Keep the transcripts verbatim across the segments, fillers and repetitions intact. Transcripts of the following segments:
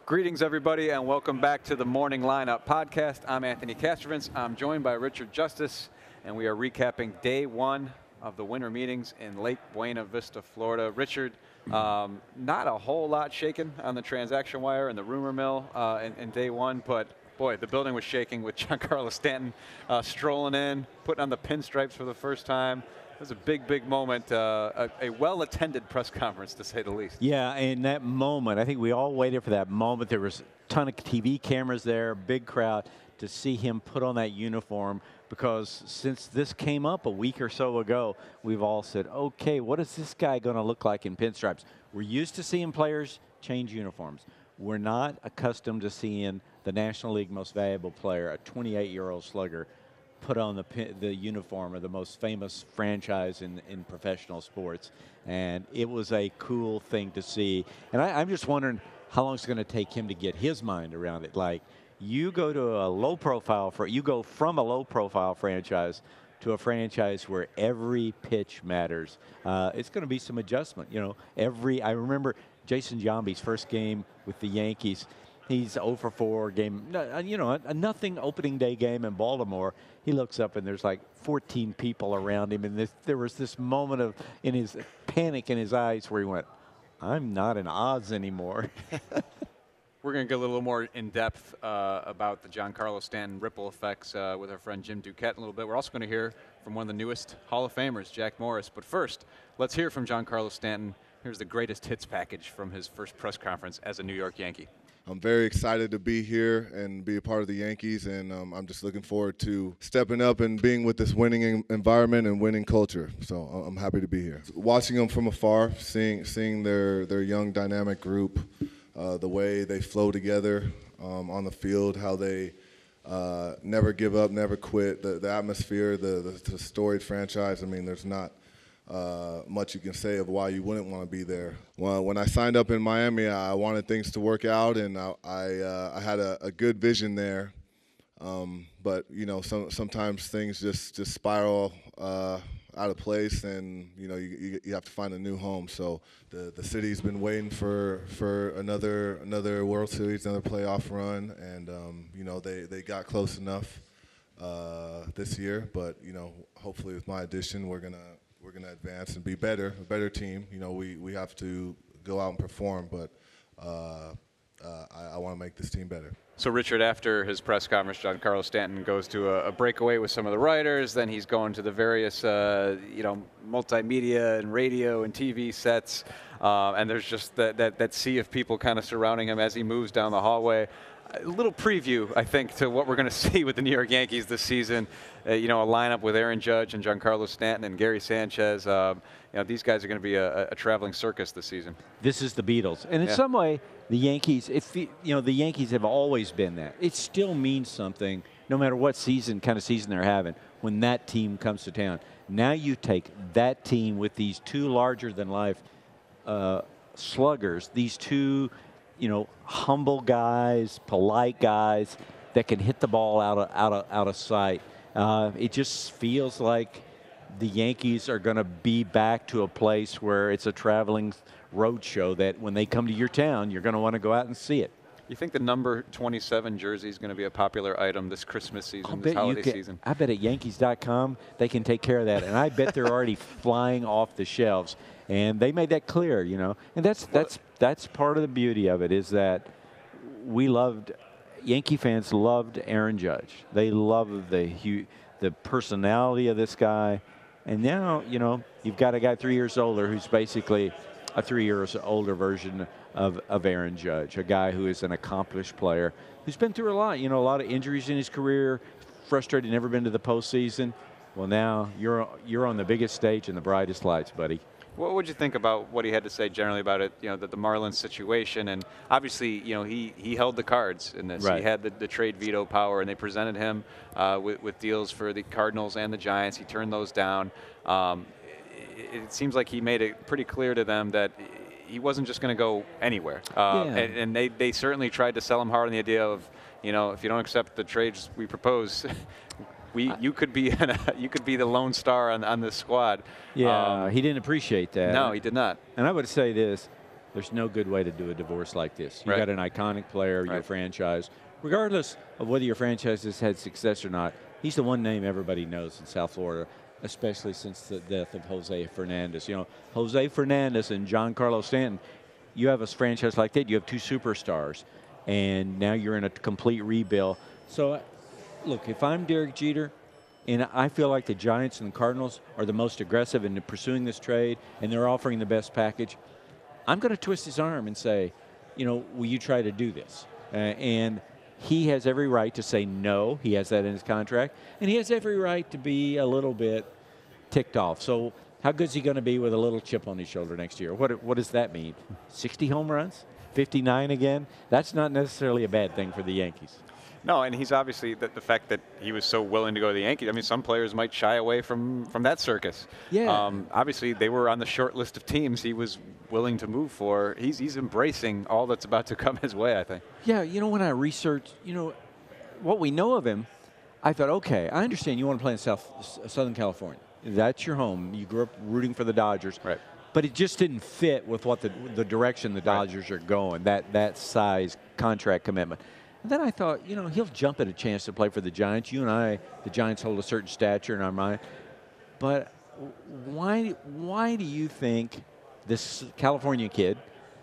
Greetings, everybody, and welcome back to the Morning Lineup podcast. I'm Anthony Castrovins. I'm joined by Richard Justice, and we are recapping day one of the winter meetings in Lake Buena Vista, Florida. Richard, um, not a whole lot shaken on the transaction wire and the rumor mill uh, in, in day one, but boy, the building was shaking with Giancarlo Stanton uh, strolling in, putting on the pinstripes for the first time. It was a big, big moment, uh, a, a well-attended press conference, to say the least. Yeah, and that moment, I think we all waited for that moment. There was a ton of T V cameras there, big crowd, to see him put on that uniform, because since this came up a week or so ago, we've all said, okay, what is this guy going to look like in pinstripes? We're used to seeing players change uniforms. We're not accustomed to seeing the National League most valuable player, a twenty-eight-year-old slugger, put on the the uniform of the most famous franchise in, in professional sports. And it was a cool thing to see. And I, I'm just wondering how long it's going to take him to get his mind around it. Like, you go to a low profile, for you go from a low profile franchise to a franchise where every pitch matters. Uh, it's going to be some adjustment. You know, every, I remember Jason Giambi's first game with the Yankees. He's oh for four game, you know, a nothing opening day game in Baltimore. He looks up and there's like fourteen people around him, and this, there was this moment of in his panic in his eyes where he went, "I'm not in Oz anymore." We're going to get a little more in depth uh, about the Giancarlo Stanton ripple effects uh, with our friend Jim Duquette in a little bit. We're also going to hear from one of the newest Hall of Famers, Jack Morris. But first, let's hear from Giancarlo Stanton. Here's the greatest hits package from his first press conference as a New York Yankee. I'm very excited to be here and be a part of the Yankees, and um, I'm just looking forward to stepping up and being with this winning environment and winning culture. So I'm happy to be here. Watching them from afar, seeing seeing their, their young dynamic group, uh, the way they flow together um, on the field, how they uh, never give up, never quit, the, the atmosphere, the, the, the storied franchise. I mean, there's not Uh, much you can say of why you wouldn't want to be there. Well, when I signed up in Miami, I wanted things to work out, and I I, uh, I had a, a good vision there. Um, but you know, some, sometimes things just just spiral uh, out of place, and you know, you, you you have to find a new home. So the the city's been waiting for for another another World Series, another playoff run, and um, you know, they they got close enough uh, this year. But you know, hopefully with my addition, we're gonna. We're going to advance and be better, a better team. You know, we, we have to go out and perform, but uh, uh, I, I want to make this team better. So, Richard, after his press conference, Giancarlo Stanton goes to a, a breakaway with some of the writers. Then he's going to the various, uh, you know, multimedia and radio and T V sets. Uh, and there's just that, that, that sea of people kind of surrounding him as he moves down the hallway. A little preview, I think, to what we're going to see with the New York Yankees this season. Uh, you know, a lineup with Aaron Judge and Giancarlo Stanton and Gary Sanchez. Uh, you know, these guys are going to be a, a traveling circus this season. This is the Beatles, and in yeah. some way, the Yankees. If you know, the Yankees have always been that. It still means something, no matter what season, kind of season they're having, when that team comes to town. Now you take that team with these two larger-than-life uh, sluggers, these two. You know, humble guys, polite guys that can hit the ball out of out of out of sight. Uh, it just feels like the Yankees are going to be back to a place where it's a traveling road show that when they come to your town, you're going to want to go out and see it. You think the number twenty-seven jersey is going to be a popular item this Christmas season, I'll this bet holiday you can, season? I bet at Yankees dot com they can take care of that, and I bet they're already flying off the shelves. And they made that clear, you know. And that's that's that's part of the beauty of it, is that we loved, Yankee fans loved Aaron Judge. They loved the the personality of this guy. And now, you know, you've got a guy three years older who's basically a three years older version of, of Aaron Judge, a guy who is an accomplished player who's been through a lot, you know, a lot of injuries in his career, frustrated, never been to the postseason. Well, now you're you're on the biggest stage in the brightest lights, buddy. What would you think about what he had to say generally about it, you know, the, the Marlins situation? And obviously, you know, he, he held the cards in this. Right. He had the, the trade veto power, and they presented him uh, with, with deals for the Cardinals and the Giants. He turned those down. Um, it, it seems like he made it pretty clear to them that he wasn't just going to go anywhere. Uh, yeah. and, and they, they certainly tried to sell him hard on the idea of, you know, if you don't accept the trades we propose, we you could be you could be the lone star on on this squad. Yeah, um, he didn't appreciate that. No, he did not. And I would say this: there's no good way to do a divorce like this. You Right. got an iconic player, your Right. franchise, regardless of whether your franchise has had success or not. He's the one name everybody knows in South Florida, especially since the death of Jose Fernandez. You know, Jose Fernandez and Giancarlo Stanton, you have a franchise like that, you have two superstars, and now you're in a complete rebuild. So, look, if I'm Derek Jeter, and I feel like the Giants and the Cardinals are the most aggressive in pursuing this trade, and they're offering the best package, I'm going to twist his arm and say, you know, will you try to do this? Uh, and he has every right to say no. He has that in his contract. And he has every right to be a little bit ticked off. So how good is he going to be with a little chip on his shoulder next year? What, what does that mean? sixty home runs? fifty-nine again? That's not necessarily a bad thing for the Yankees. No, and he's obviously the, the fact that he was so willing to go to the Yankees. I mean, some players might shy away from, from that circus. Yeah. Um, obviously, they were on the short list of teams he was willing to move for. He's he's embracing all that's about to come his way, I think. Yeah, you know, when I researched, you know, what we know of him, I thought, okay, I understand you want to play in South Southern California. That's your home. You grew up rooting for the Dodgers. Right. But it just didn't fit with what the the direction the Dodgers right. are going. That that size contract commitment. And then I thought, you know, he'll jump at a chance to play for the Giants. You and I, the Giants hold a certain stature in our mind. But why why do you think this California kid,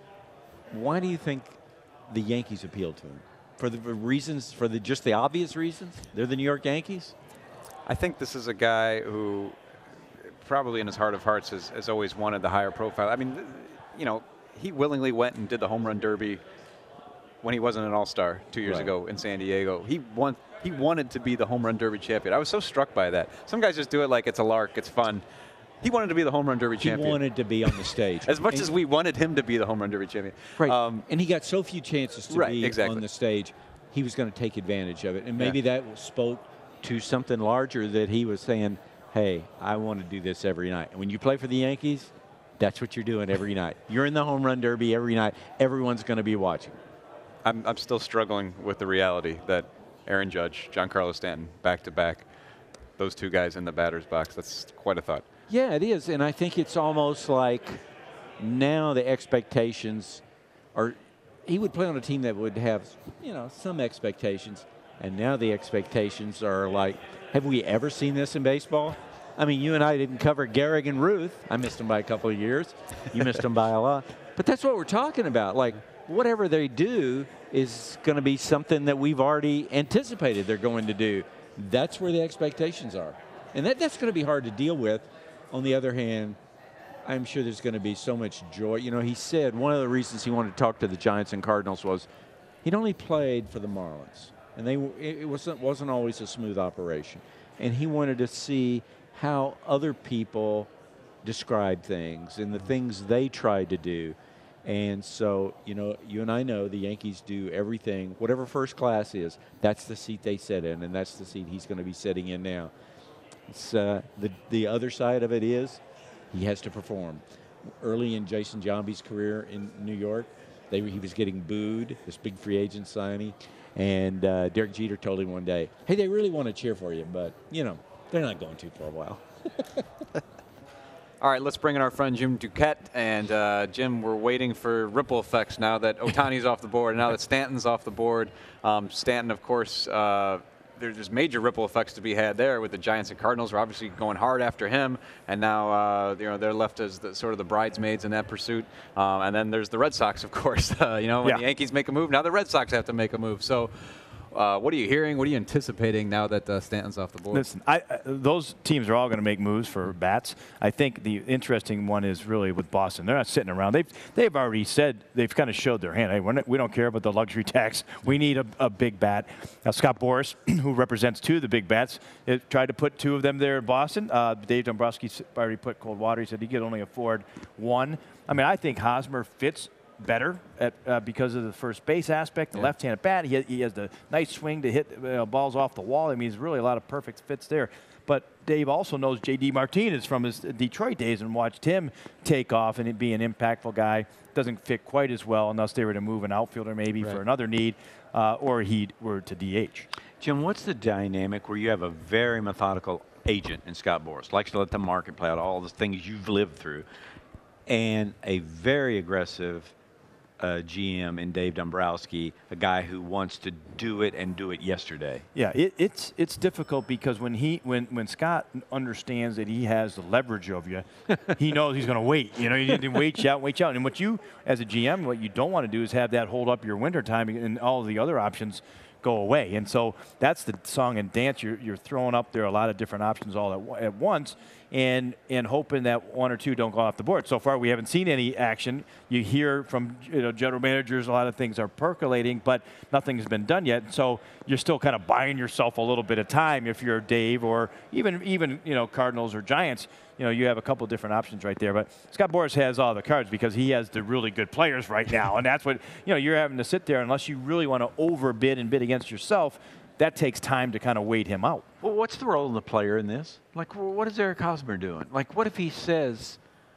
why do you think the Yankees appealed to him? For the reasons, for the just the obvious reasons? They're the New York Yankees? I think this is a guy who probably in his heart of hearts has, has always wanted the higher profile. I mean, you know, he willingly went and did the home run derby when he wasn't an all-star two years right. ago in San Diego. He want, he wanted to be the home run derby champion. I was so struck by that. Some guys just do it like it's a lark, it's fun. He wanted to be the home run derby he champion. He wanted to be on the stage. As much and, as we wanted him to be the home run derby champion. Right, um, and he got so few chances to right, be exactly. on the stage, he was going to take advantage of it. And maybe yeah. that spoke to something larger that he was saying, hey, I want to do this every night. And when you play for the Yankees, that's what you're doing every night. You're in the home run derby every night. Everyone's going to be watching. I'm, I'm still struggling with the reality that Aaron Judge, Giancarlo Stanton, back-to-back, those two guys in the batter's box. That's quite a thought. Yeah, it is. And I think it's almost like now the expectations are – he would play on a team that would have, you know, some expectations. And now the expectations are like, have we ever seen this in baseball? I mean, you and I didn't cover Gehrig and Ruth. I missed them by a couple of years. You missed them by a lot. But that's what we're talking about. Like, whatever they do is going to be something that we've already anticipated they're going to do. That's where the expectations are. And that, that's going to be hard to deal with. On the other hand, I'm sure there's going to be so much joy. You know, he said one of the reasons he wanted to talk to the Giants and Cardinals was he'd only played for the Marlins. And they it wasn't, wasn't always a smooth operation. And he wanted to see how other people describe things and the things they tried to do. And so, you know, you and I know the Yankees do everything, whatever first class is, that's the seat they sit in, and that's the seat he's going to be sitting in now. It's, uh, the, the other side of it is he has to perform. Early in Jason Giambi's career in New York, they, he was getting booed, this big free agent signing, and uh, Derek Jeter told him one day, hey, they really want to cheer for you, but, you know, they're not going to for a while. All right, let's bring in our friend Jim Duquette. And uh, Jim, we're waiting for ripple effects now that Ohtani's off the board, and now that Stanton's off the board. Um, Stanton, of course, uh, there's major ripple effects to be had there with the Giants and Cardinals. We're obviously going hard after him, and now uh, you know they're left as the, sort of the bridesmaids in that pursuit. Um, and then there's the Red Sox, of course. Uh, you know, when yeah. the Yankees make a move, now the Red Sox have to make a move. So. Uh, what are you hearing? What are you anticipating now that uh, Stanton's off the board? Listen, I, uh, those teams are all going to make moves for bats. I think the interesting one is really with Boston. They're not sitting around. They've they've already said, they've kind of showed their hand. Hey, we're not, we don't care about the luxury tax. We need a, a big bat. Now, Scott Boras, who represents two of the big bats, it, tried to put two of them there in Boston. Uh, Dave Dombrowski already put cold water. He said he could only afford one. I mean, I think Hosmer fits better at, uh, because of the first base aspect, the yeah. left-handed bat. He has, he has the nice swing to hit uh, balls off the wall. I mean, there's really a lot of perfect fits there. But Dave also knows J D Martinez from his Detroit days and watched him take off and be an impactful guy. Doesn't fit quite as well unless they were to move an outfielder maybe right. for another need uh, or he were to D H. Jim, what's the dynamic where you have a very methodical agent in Scott Boras, likes to let the market play out all the things you've lived through, and a very aggressive a G M in Dave Dombrowski, a guy who wants to do it and do it yesterday. Yeah, it, it's it's difficult because when he when when Scott understands that he has the leverage of you, he knows he's going to wait. You know, you need to wait you out, wait you out. And what you, as a G M, what you don't want to do is have that hold up your winter time and all of the other options go away. And so that's the song and dance. You're, you're throwing up there a lot of different options all at, at once and and hoping that one or two don't go off the board. So far, we haven't seen any action. You hear from you know, general managers, a lot of things are percolating, but nothing has been done yet. So you're still kind of buying yourself a little bit of time if you're Dave or even, even you know, Cardinals or Giants. You know, you have a couple different options right there. But Scott Boras has all the cards because he has the really good players right now. And that's what, you know, you're having to sit there unless you really want to overbid and bid against yourself. That takes time to kind of wait him out. Well, what's the role of the player in this? Like, what is Eric Hosmer doing? Like, what if he says,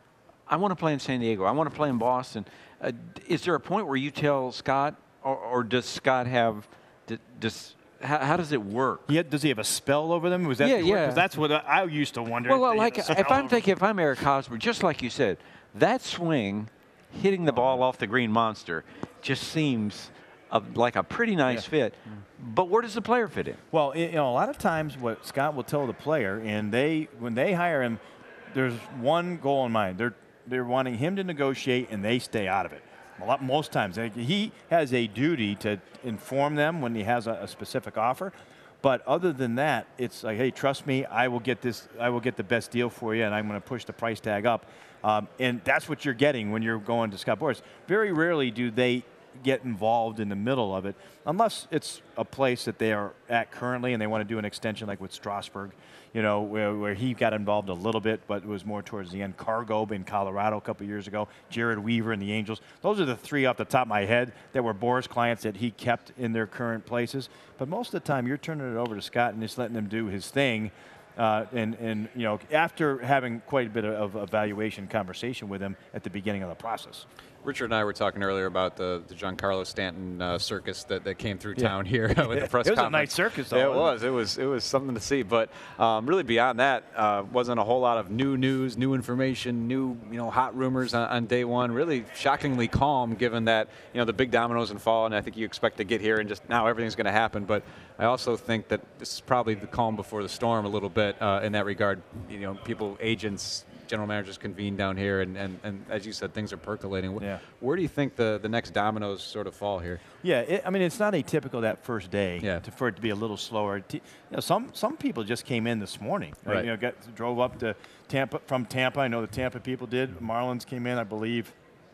I want to play in San Diego, I want to play in Boston? Uh, is there a point where you tell Scott, or, or does Scott have, does, how, how does it work? Yeah, does he have a spell over them? Was that yeah, the yeah. Because that's what I, I used to wonder. Well, well like, if I'm thinking, if I'm Eric Hosmer, just like you said, that swing, hitting the ball off the green monster, just seems a, like a pretty nice yeah. fit. But where does the player fit in? Well, it, you know, a lot of times what Scott will tell the player, and they when they hire him, there's one goal in mind. They're they're wanting him to negotiate, and they stay out of it. A lot, most times, he has a duty to inform them when he has a, a specific offer. But other than that, it's like, hey, trust me, I will get this. I will get the best deal for you, and I'm going to push the price tag up. Um, and that's what you're getting when you're going to Scott Boras. Very rarely do they get involved in the middle of it, unless it's a place that they are at currently and they want to do an extension like with Strasburg, you know, where, where he got involved a little bit, but it was more towards the end. Cargo in Colorado a couple years ago, Jared Weaver and the Angels. Those are the three off the top of my head that were Boras clients that he kept in their current places. But most of the time, you're turning it over to Scott and just letting him do his thing. Uh, and, and, you know, after having quite a bit of evaluation conversation with him at the beginning of the process. Richard and I were talking earlier about the, the Giancarlo Stanton uh, circus that, that came through town yeah. here with the press conference. It was conference. a nice circus, though. Yeah, it was. It was it was something to see. But um, really beyond that, uh, wasn't a whole lot of new news, new information, new you know hot rumors on, on day one. Really shockingly calm, given that you know the big dominoes in fall, and I think you expect to get here and just now everything's going to happen. But I also think that this is probably the calm before the storm a little bit uh, in that regard. You know, people, agents, general managers convene down here, and, and, and as you said, things are percolating. Yeah. Where do you think the, the next dominoes sort of fall here? Yeah, it, I mean, it's not atypical that first day yeah. to, for it to be a little slower. You know, some some people just came in this morning. Right. Right. You know, got, drove up to Tampa from Tampa. I know the Tampa people did. Marlins came in, I believe,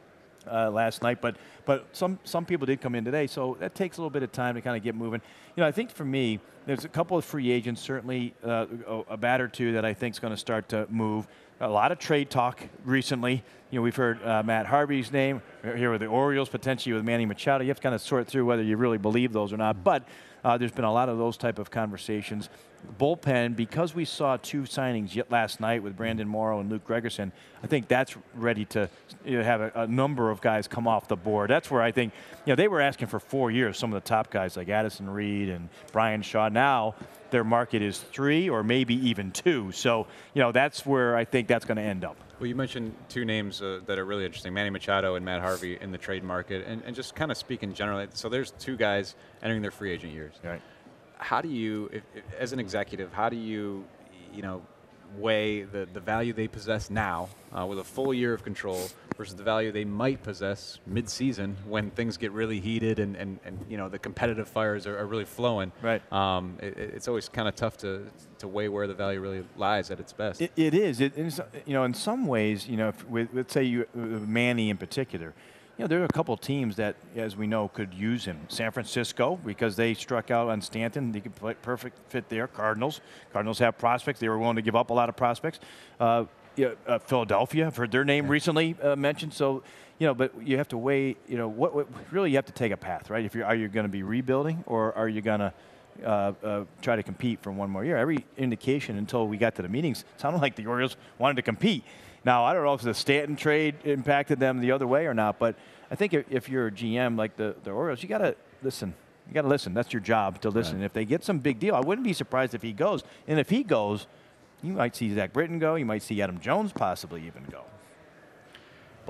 uh, last night. But but some some people did come in today. So that takes a little bit of time to kind of get moving. You know, I think for me, there's a couple of free agents, certainly uh, a, a bat or two that I think is going to start to move. A lot of trade talk recently. You know, we've heard uh, Matt Harvey's name here with the Orioles, potentially with Manny Machado. You have to kind of sort through whether you really believe those or not. But uh, there's been a lot of those type of conversations. Bullpen, because we saw two signings yet last night with Brandon Morrow and Luke Gregerson, I think that's ready to you know, have a, a number of guys come off the board. That's where I think, you know, they were asking for four years, some of the top guys like Addison Reed and Brian Shaw. Now their market is three or maybe even two. So, you know, that's where I think that's going to end up. Well, you mentioned two names uh, that are really interesting, Manny Machado and Matt Harvey in the trade market. And, and just kind of speaking generally, so there's two guys entering their free agent years. Right. How do you, if, if, as an executive, how do you, you know, weigh the, the value they possess now uh, with a full year of control versus the value they might possess mid-season when things get really heated and, and, and you know, the competitive fires are, are really flowing. Right. Um, it, it's always kind of tough to, to weigh where the value really lies at its best. It, it is. It is. You know, in some ways, you know, if, with, let's say you, Manny in particular, you know, there are a couple of teams that, as we know, could use him. San Francisco, because they struck out on Stanton. They could play perfect fit there. Cardinals. Cardinals have prospects. They were willing to give up a lot of prospects. Uh, yeah, uh, Philadelphia, I've heard their name yeah. recently uh, mentioned. So, you know, but you have to weigh, you know, what, what really you have to take a path, right? If you're, are you going to be rebuilding or are you going to uh, uh, try to compete for one more year? Every indication until we got to the meetings sounded like the Orioles wanted to compete. Now, I don't know if the Stanton trade impacted them the other way or not, but I think if, if you're a G M like the, the Orioles, you got to listen. You got to listen. That's your job, to listen. Right. If they get some big deal, I wouldn't be surprised if he goes. And if he goes, you might see Zach Britton go. You might see Adam Jones possibly even go. Boy,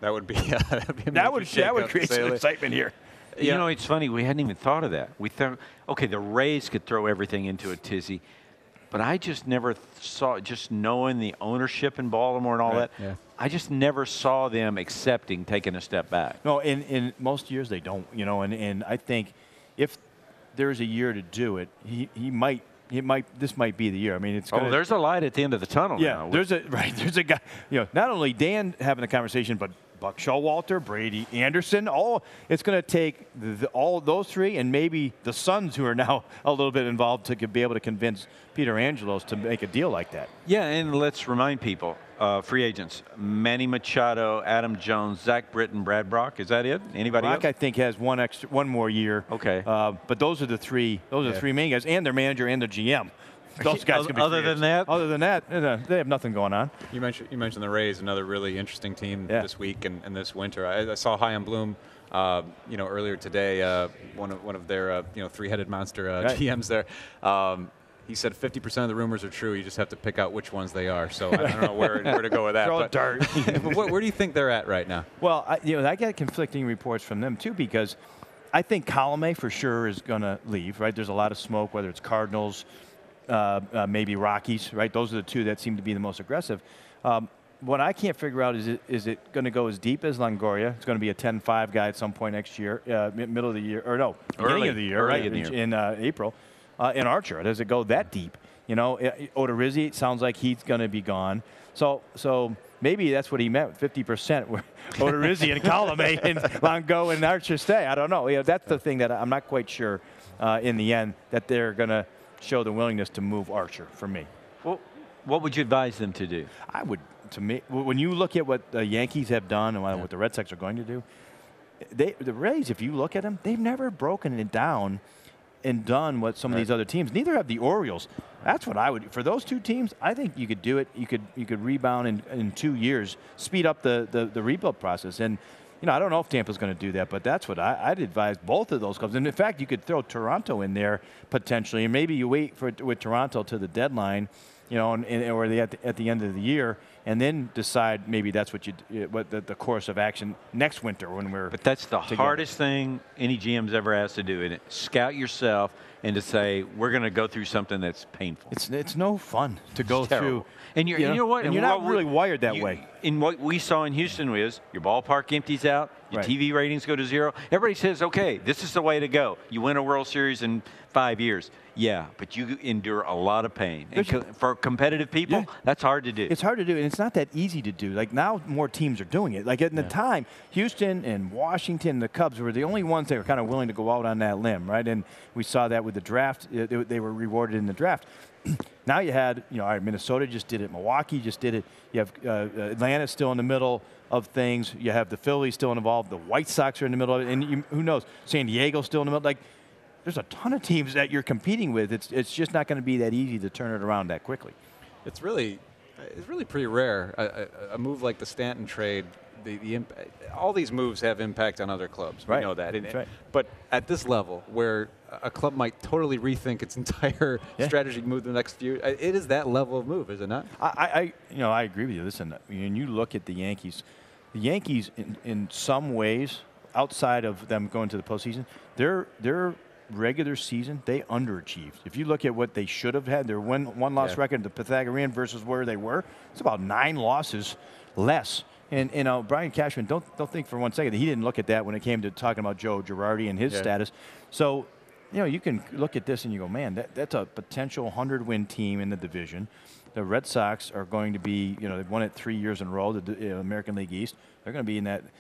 That would be, uh, that would, be a That would major that would shakeup, create to say some the least. excitement here. You Yeah. know, it's funny. We hadn't even thought of that. We thought, okay, the Rays could throw everything into a tizzy, but I just never th- saw, just knowing the ownership in Baltimore and all Right, that, yeah. I just never saw them accepting taking a step back. No, in, in most years they don't, you know, and, and I think if there's a year to do it, he, he might, he might, this might be the year. I mean, it's Oh, gonna, there's a light at the end of the tunnel yeah, now. there's a, right, there's a guy, you know, not only Dan having the conversation, but Buck Showalter, Brady Anderson, all, it's going to take the, the, all those three and maybe the Suns who are now a little bit involved to be able to convince Peter Angelos to make a deal like that. Yeah, and let's remind people, uh, free agents, Manny Machado, Adam Jones, Zach Britton, Brad Brock. Is that it? Anybody Brock, else? I think, has one extra, one more year. Okay. Uh, but those are the three, those are Yeah. the three main guys, and their manager and their G M. Those guys could be Other free than agents. that? Other than that, uh, they have nothing going on. You mentioned you mentioned the Rays, another really interesting team Yeah. this week and, and this winter. I, I saw Chaim Bloom, uh, you know, earlier today. Uh, one of one of their uh, you know three-headed monster uh, Right. G Ms there. Um, he said fifty percent of the rumors are true. You just have to pick out which ones they are. So I don't know where, where to go with that. Throw a but, dart. but where, where do you think they're at right now? Well, I, you know, I get conflicting reports from them too because I think Colomé for sure is going to leave. Right? There's a lot of smoke, whether it's Cardinals, uh, uh, maybe Rockies. Right? Those are the two that seem to be the most aggressive. Um, what I can't figure out is it is it going to go as deep as Longoria? It's going to be a ten five guy at some point next year, uh, mi- middle of the year, or no, beginning Early- of the year, early right? in the in year. in, uh, April. Uh, in Archer, does it go that deep? You know, Odorizzi, it sounds like he's going to be gone. So, so maybe that's what he meant, fifty percent where Odorizzi and Colomé and Longo and Archer stay. I don't know. You know, that's the thing that I'm not quite sure uh, in the end that they're going to show the willingness to move Archer for me. Well, what would you advise them to do? I would, to me, when you look at what the Yankees have done and what the Red Sox are going to do, they, the Rays, if you look at them, they've never broken it down and done what some Right. of these other teams. Neither have the Orioles. That's what I would. For those two teams, I think you could do it. You could you could rebound in, in two years, speed up the, the, the rebuild process. And, you know, I don't know if Tampa's going to do that, but that's what I, I'd advise both of those clubs. And, in fact, you could throw Toronto in there potentially, and maybe you wait for with Toronto to the deadline, you know, and, and, or the, at, the, at the end of the year, and then decide maybe that's what you what the, the course of action next winter when we're. But that's the together. hardest thing any G M's ever has to do, and it scout yourself and to say we're going to go through something that's painful. It's it's no fun to go It's terrible. through. And you're, you you know what? And you're not really wired that you- way. In what we saw in Houston was your ballpark empties out, your Right. T V ratings go to zero. Everybody says, okay, this is the way to go. You win a World Series in five years. Yeah, but you endure a lot of pain. And There's- co- for competitive people, Yeah. that's hard to do. It's hard to do, and it's not that easy to do. Like now, more teams are doing it. Like at the time, Houston and Washington, the Cubs were the only ones that were kind of willing to go out on that limb, right? And we saw that with the draft; Uh, they, they were rewarded in the draft. Now you had, you know, all right, Minnesota just did it, Milwaukee just did it. You have uh, Atlanta still in the middle of things. You have the Phillies still involved. The White Sox are in the middle of it, and you, who knows? San Diego's still in the middle. Like, there's a ton of teams that you're competing with. It's it's just not going to be that easy to turn it around that quickly. It's really, it's really pretty rare. A, a, a move like the Stanton trade, the, the imp- all these moves have impact on other clubs. Right. We know that. And- That's right. But at this level, where a club might totally rethink its entire Yeah. strategy, move the next few, it is that level of move, is it not? I, I, you know, I agree with you. Listen, when you look at the Yankees, the Yankees, in, in some ways, outside of them going to the postseason, their their regular season they underachieved. If you look at what they should have had, their one one loss Yeah. record, the Pythagorean versus where they were, it's about nine losses less. And you know, Brian Cashman, don't don't think for one second that he didn't look at that when it came to talking about Joe Girardi and his Yeah. status. So, you know, you can look at this and you go, man, that, that's a potential hundred-win team in the division. The Red Sox are going to be, you know, they've won it three years in a row, the uh, American League East. They're going to be in that.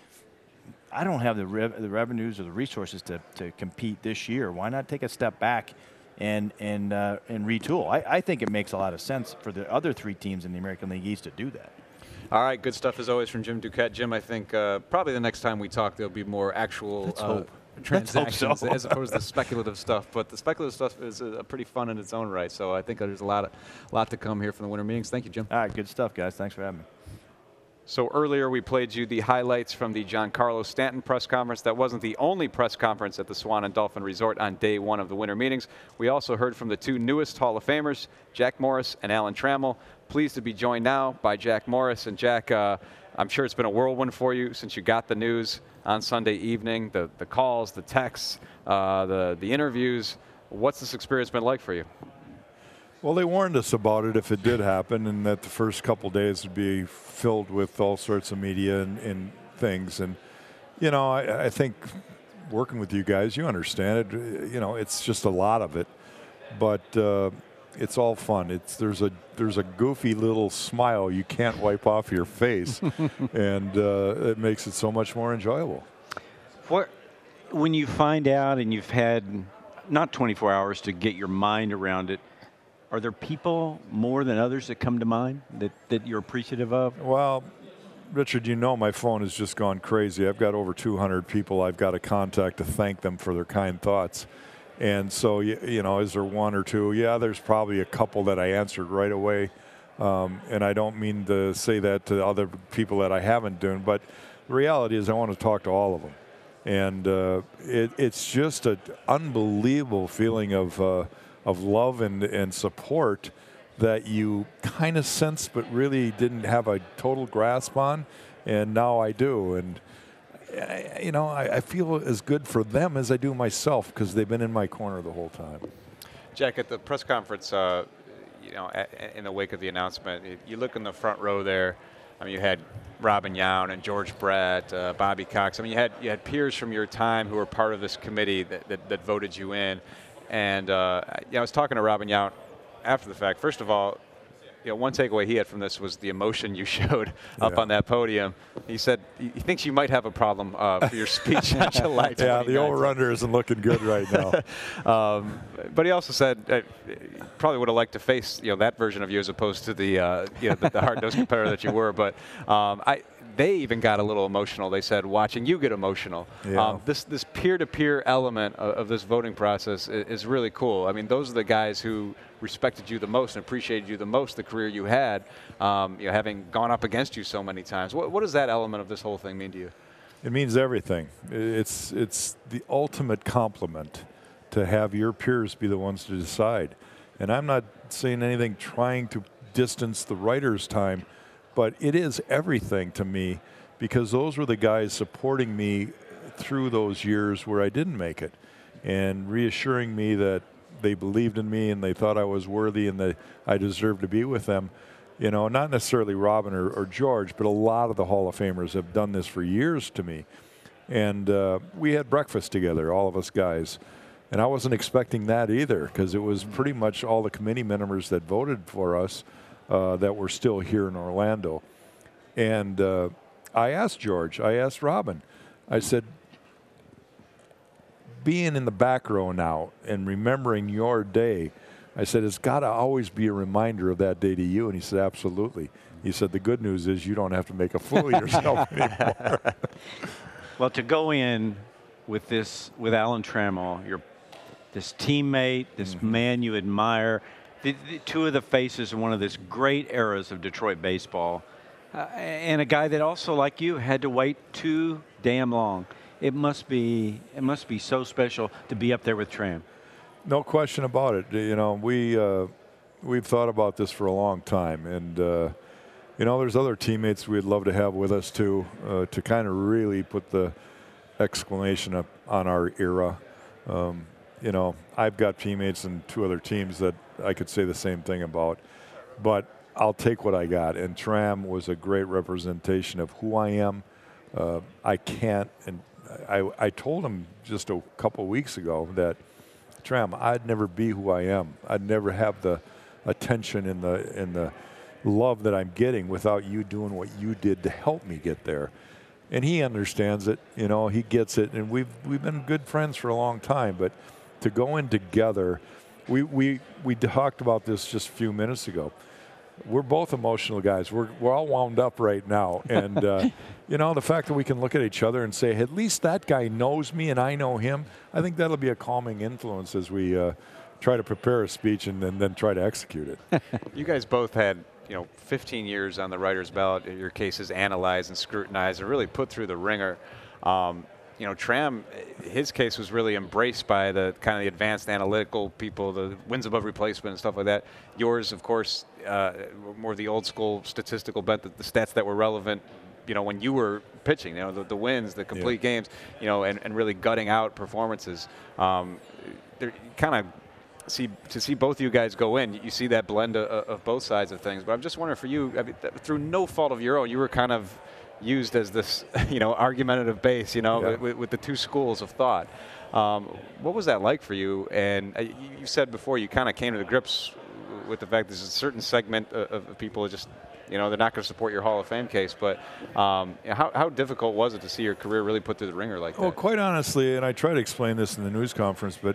I don't have the rev- the revenues or the resources to, to compete this year. Why not take a step back and and uh, and retool? I, I think it makes a lot of sense for the other three teams in the American League East to do that. All right, good stuff as always from Jim Duquette. Jim, I think uh, probably the next time we talk, there'll be more actual Let's uh, hope. transactions Let's hope so. as opposed to speculative stuff. But the speculative stuff is uh, pretty fun in its own right. So I think there's a lot of lot to come here from the winter meetings. Thank you, Jim. All right, good stuff, guys. Thanks for having me. So earlier we played you the highlights from the Giancarlo Stanton press conference. That wasn't the only press conference at the Swan and Dolphin Resort on day one of the winter meetings. We also heard from the two newest Hall of Famers, Jack Morris and Alan Trammell. Pleased to be joined now by Jack Morris. And Jack, uh, I'm sure it's been a whirlwind for you since you got the news on Sunday evening, the, the calls, the texts, uh, the, the interviews. What's this experience been like for you? Well, they warned us about it if it did happen, and that the first couple days would be filled with all sorts of media and, and things. And, you know, I, I think working with you guys, you understand it. You know, it's just a lot of it. But uh, it's all fun. It's there's a there's a goofy little smile you can't wipe off your face, and uh, it makes it so much more enjoyable. What, when you find out and you've had not twenty-four hours to get your mind around it, are there people more than others that come to mind that, that you're appreciative of? Well, Richard, you know my phone has just gone crazy. I've got over two hundred people I've got to contact to thank them for their kind thoughts. And so, you, you know, is there one or two? Yeah, there's probably a couple that I answered right away. Um, and I don't mean to say that to other people that I haven't done, but the reality is I want to talk to all of them. And uh, it, it's just an unbelievable feeling of uh, of love and, and support that you kind of sense but really didn't have a total grasp on, and now I do. And I, you know, I, I feel as good for them as I do myself because they've been in my corner the whole time. Jack, at the press conference, uh, you know, at, in the wake of the announcement, you look in the front row there. I mean, you had Robin Yount and George Brett, uh, Bobby Cox. I mean, you had you had peers from your time who were part of this committee that, that, that voted you in. And uh, you know, I was talking to Robin Yount after the fact. First of all, you know, one takeaway he had from this was the emotion you showed up yeah. on that podium. He said he thinks you might have a problem uh, for your speech on July twenty-ninth. Yeah, the over-under isn't looking good right now. um, but he also said uh, probably would have liked to face you know that version of you as opposed to the uh, you know the, the hard-nosed competitor that you were. But um, I. They even got a little emotional. They said, watching you get emotional. Yeah. Um, this this peer-to-peer element of, of this voting process is, is really cool. I mean, those are the guys who respected you the most and appreciated you the most, the career you had, um, you know, having gone up against you so many times. What, what does that element of this whole thing mean to you? It means everything. It's, it's the ultimate compliment to have your peers be the ones to decide. And I'm not saying anything trying to distance the writer's time, but it is everything to me because those were the guys supporting me through those years where I didn't make it and reassuring me that they believed in me and they thought I was worthy and that I deserved to be with them. You know, not necessarily Robin or, or George, but a lot of the Hall of Famers have done this for years to me. And uh, we had breakfast together, all of us guys. And I wasn't expecting that either because it was pretty much all the committee members that voted for us Uh, that were still here in Orlando. And uh, I asked George, I asked Robin, I said, being in the back row now and remembering your day, I said, it's got to always be a reminder of that day to you. And he said, absolutely. He said, the good news is you don't have to make a fool of yourself anymore. Well, to go in with this, with Alan Trammell, your this teammate, this mm-hmm. man you admire, The, the two of the faces of one of this great eras of Detroit baseball, uh, and a guy that also, like you, had to wait too damn long. It must be it must be so special to be up there with Tram. No question about it. You know, we uh, we've thought about this for a long time, and uh, you know, there's other teammates we'd love to have with us too, uh, to kind of really put the exclamation up on our era. Um, you know, I've got teammates and two other teams that I could say the same thing about, but I'll take what I got. And Tram was a great representation of who I am. Uh, I can't, and I, I told him just a couple weeks ago that, Tram, I'd never be who I am. I'd never have the attention and the and the love that I'm getting without you doing what you did to help me get there. And he understands it. You know, he gets it. And we've we've been good friends for a long time. But to go in together, we we we talked about this just a few minutes ago. We're both emotional guys. We're we're all wound up right now, and uh, you know, the fact that we can look at each other and say, at least that guy knows me and I know him. I think that'll be a calming influence as we uh, try to prepare a speech and then, then try to execute it. You guys both had, you know, fifteen years on the writer's ballot. Your cases analyzed and scrutinized and really put through the ringer. Um, you know, Tram, his case was really embraced by the kind of the advanced analytical people, the wins above replacement and stuff like that. Yours, of course, uh, more the old school statistical bent, the, the stats that were relevant, you know, when you were pitching, you know, the, the wins, the complete yeah. games, you know, and, and really gutting out performances. Um, they're kind of see to see both of you guys go in, you see that blend of, of both sides of things. But I'm just wondering for you, I mean, through no fault of your own, you were kind of used as this, you know, argumentative base, you know, yeah. with, with the two schools of thought. Um, what was that like for you? And uh, you, you said before you kind of came to the grips with the fact there's a certain segment of, of people just, you know, they're not going to support your Hall of Fame case. But um, how, how difficult was it to see your career really put through the ringer like that? Well, quite honestly, and I try to explain this in the news conference, but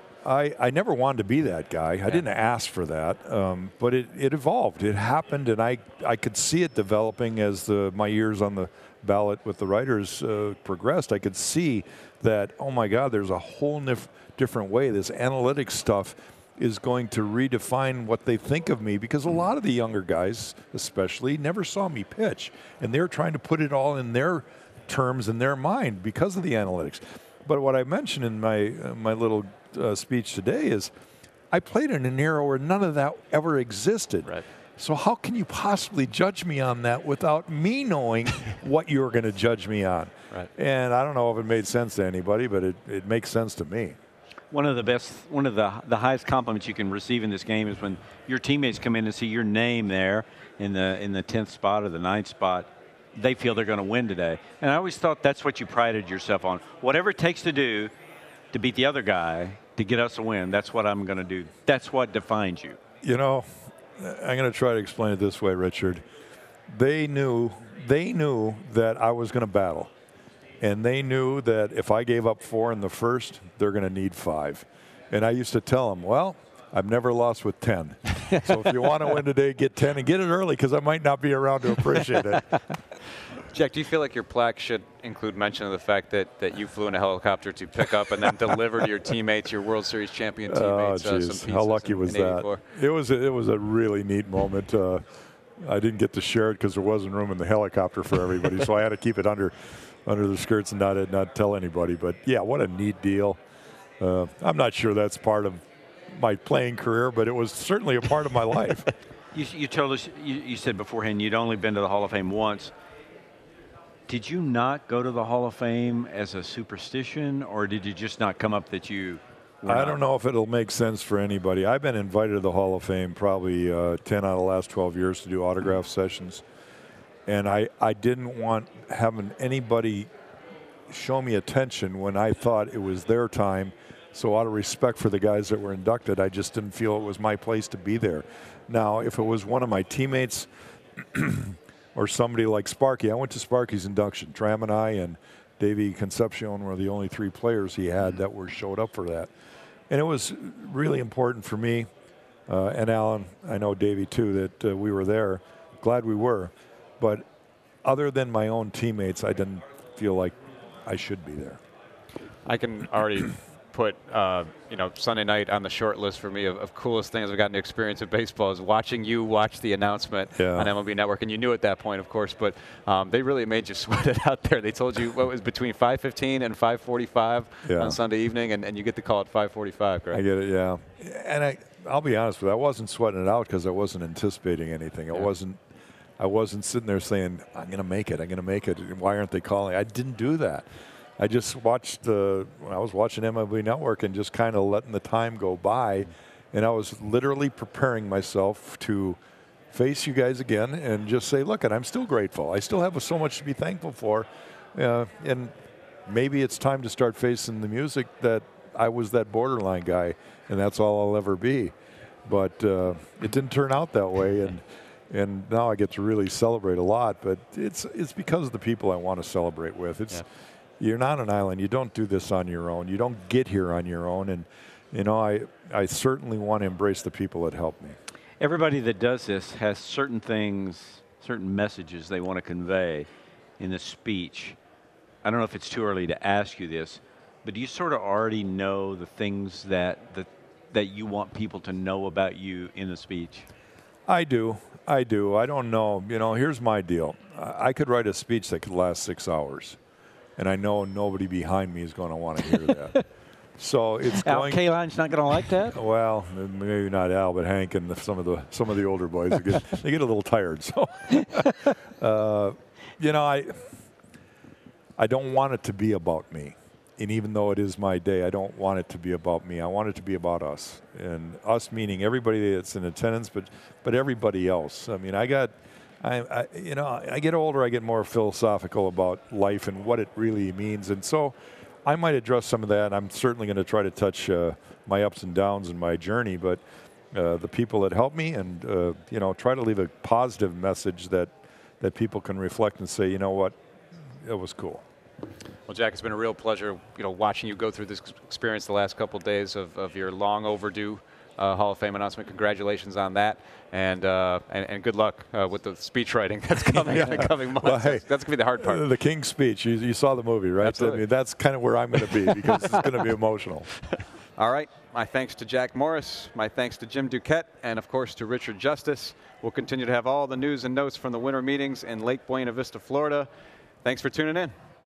I, I never wanted to be that guy. I didn't ask for that, um, but it, it evolved. It happened, and I, I could see it developing as the, my years on the ballot with the writers uh, progressed. I could see that, oh, my God, there's a whole nif- different way. This analytics stuff is going to redefine what they think of me, because a lot of the younger guys, especially, never saw me pitch, and they're trying to put it all in their terms in their mind because of the analytics. But what I mentioned in my, uh, my little Uh, speech today is I played in an era where none of that ever existed. Right. So how can you possibly judge me on that without me knowing what you're going to judge me on? Right. And I don't know if it made sense to anybody, but it, it makes sense to me. One of the best, one of the the highest compliments you can receive in this game is when your teammates come in and see your name there in the in the tenth spot or the ninth spot. They feel they're going to win today. And I always thought that's what you prided yourself on. Whatever it takes to do to beat the other guy, to get us a win, that's what I'm going to do. That's what defines you. You know, I'm going to try to explain it this way, Richard. They knew, they knew that I was going to battle. And they knew that if I gave up four in the first, they're going to need five. And I used to tell them, well, I've never lost with ten. So if you want to win today, get ten and get it early, because I might not be around to appreciate it. Jack, do you feel like your plaque should include mention of the fact that, that you flew in a helicopter to pick up and then deliver to your teammates, your World Series champion teammates, oh, uh, some pieces? How lucky in, was in that? It was, a, it was a really neat moment. Uh, I didn't get to share it because there wasn't room in the helicopter for everybody, so I had to keep it under under the skirts and not, not tell anybody. But, yeah, what a neat deal. Uh, I'm not sure that's part of my playing career, but it was certainly a part of my life. You, you told us, you, you said beforehand you'd only been to the Hall of Fame once. Did you not go to the Hall of Fame as a superstition, or did you just not come up that you were I not? don't know if it'll make sense for anybody. I've been invited to the Hall of Fame probably uh, ten out of the last twelve years to do autograph sessions. And I, I didn't want having anybody show me attention when I thought it was their time. So out of respect for the guys that were inducted, I just didn't feel it was my place to be there. Now, if it was one of my teammates or somebody like Sparky, I went to Sparky's induction. Tram and I and Davey Concepcion were the only three players he had that were showed up for that. And it was really important for me, uh, and Alan, I know Davey too, that uh, we were there. Glad we were. But other than my own teammates, I didn't feel like I should be there. I can already put, uh, you know, Sunday night on the short list for me of, of coolest things I've gotten to experience in baseball is watching you watch the announcement yeah. on M L B Network. And you knew at that point, of course, but um, they really made you sweat it out there. They told you what was between five fifteen and five forty-five yeah. on Sunday evening, and, and you get the call at five forty-five, correct? I get it, yeah. And I, I'll be honest with you, I wasn't sweating it out because I wasn't anticipating anything. I yeah. wasn't I wasn't sitting there saying, I'm going to make it, I'm going to make it. Why aren't they calling? I didn't do that. I just watched, uh, when I was watching M L B Network and just kind of letting the time go by, and I was literally preparing myself to face you guys again and just say, look, and I'm still grateful. I still have so much to be thankful for. Uh, and maybe it's time to start facing the music that I was that borderline guy, and that's all I'll ever be. But uh, it didn't turn out that way, and and now I get to really celebrate a lot. But it's it's because of the people I want to celebrate with. It's yeah. You're not an island. You don't do this on your own. You don't get here on your own. And you know, I I certainly want to embrace the people that help me. Everybody that does this has certain things, certain messages they want to convey in the speech. I don't know if it's too early to ask you this, but do you sort of already know the things that that that you want people to know about you in the speech? I do. I do. I don't know. You know, here's my deal. I could write a speech that could last six hours, and I know nobody behind me is going to want to hear that. So it's Al going. Kaline's not going to like that. Well, maybe not Al, but Hank and the, some of the some of the older boys. They get, they get a little tired. So, uh, you know, I I don't want it to be about me. And even though it is my day, I don't want it to be about me. I want it to be about us. And us meaning everybody that's in attendance, but but everybody else. I mean, I got, I, I you know, I get older, I get more philosophical about life and what it really means. And so I might address some of that. I'm certainly going to try to touch uh, my ups and downs in my journey, but uh, the people that help me and, uh, you know, try to leave a positive message that, that people can reflect and say, you know what, it was cool. Well, Jack, it's been a real pleasure, you know, watching you go through this experience the last couple of days of, of your long overdue uh, Hall of Fame announcement. Congratulations on that, and uh, and, and good luck uh, with the speech writing that's coming yeah. in the coming months. Well, hey, that's that's gonna be the hard part. The King's Speech. You, you saw the movie, right? Absolutely. I mean, that's kind of where I'm going to be because it's going to be emotional. All right. My thanks to Jack Morris. My thanks to Jim Duquette, and of course to Richard Justice. We'll continue to have all the news and notes from the winter meetings in Lake Buena Vista, Florida. Thanks for tuning in.